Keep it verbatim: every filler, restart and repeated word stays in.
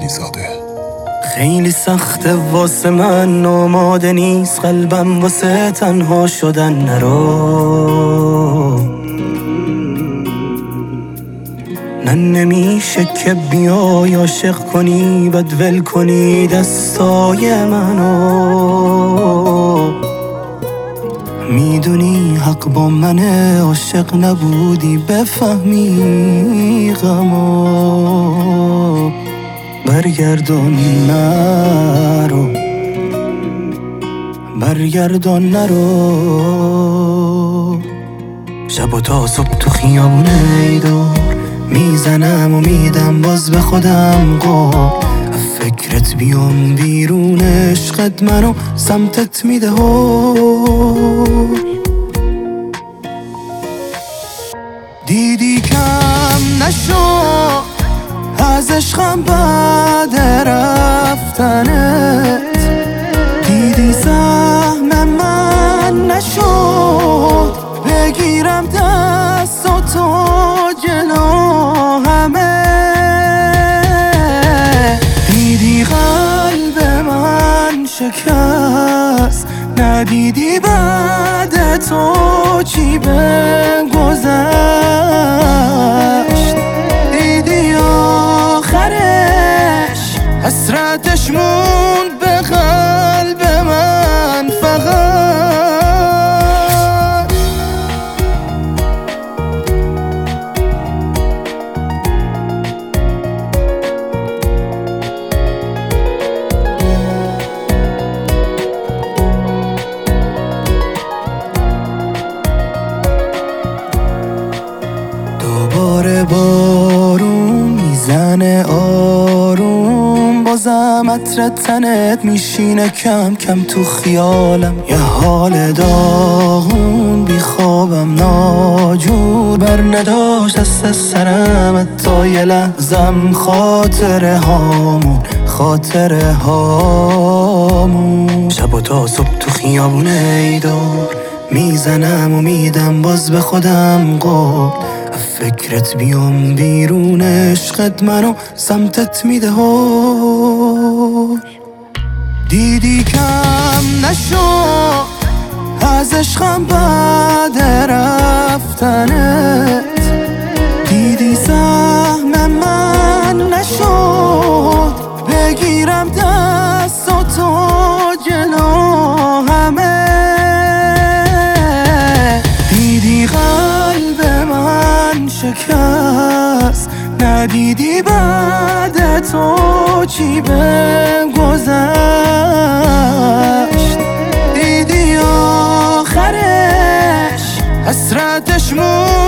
زاده. خیلی سخته واسه من، آماده نیست قلبم واسه تنها شدن. نرو نه نمیشه که بیای عاشق کنی بد ول کنی دستای منو. میدونی حق با منه، عاشق نبودی بفهمی غمو. برگردون نرو برگردون نرو. شب و تا صبح تو خیابونه دور میزنم و میدم باز به خودم قول. فکرت بیام بیرون، عشقت منو سمتت میده هول. دیدی کم نشو از عشقم بعد رفتنت، دیدی سهم من نشد بگیرم دست و تو جلو همه. دیدی قلب من شکست، ندیدی بعد تو چی بگذشت. دیدی آخرش حسرتش موند به قلب من فقط. دوباره بارون میزنه آروم، بازم عطر تنت میشینه کم کم تو خیالم. یه حال داغون بی خوابم ناجور بر نداشت دست سرم حتی یه لحظم. خاطره هامون خاطره هامون. شب و تا صبح تو خیابونه دور میزنم و میدم باز به خودم قول. فکرت بیام بیرون، عشقت منو سمتت میده هول. دیدی کم نشو از عشقم بعد رفتنت، دیدی سهم من نشد بگیرم دست و تو جلو همه. دیدی قلب من شکست، ندیدی بعد تو چی بگذشت. دیدی آخرش حسرتش موند